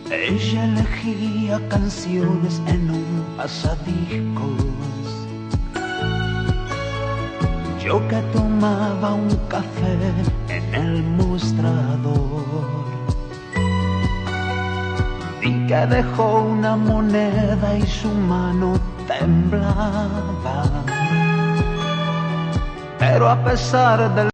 Ella elegía canciones en un pasadiscos. Yo que tomaba un café en el mostrador. Vi que dejó una moneda y su mano temblaba. Pero a pesar del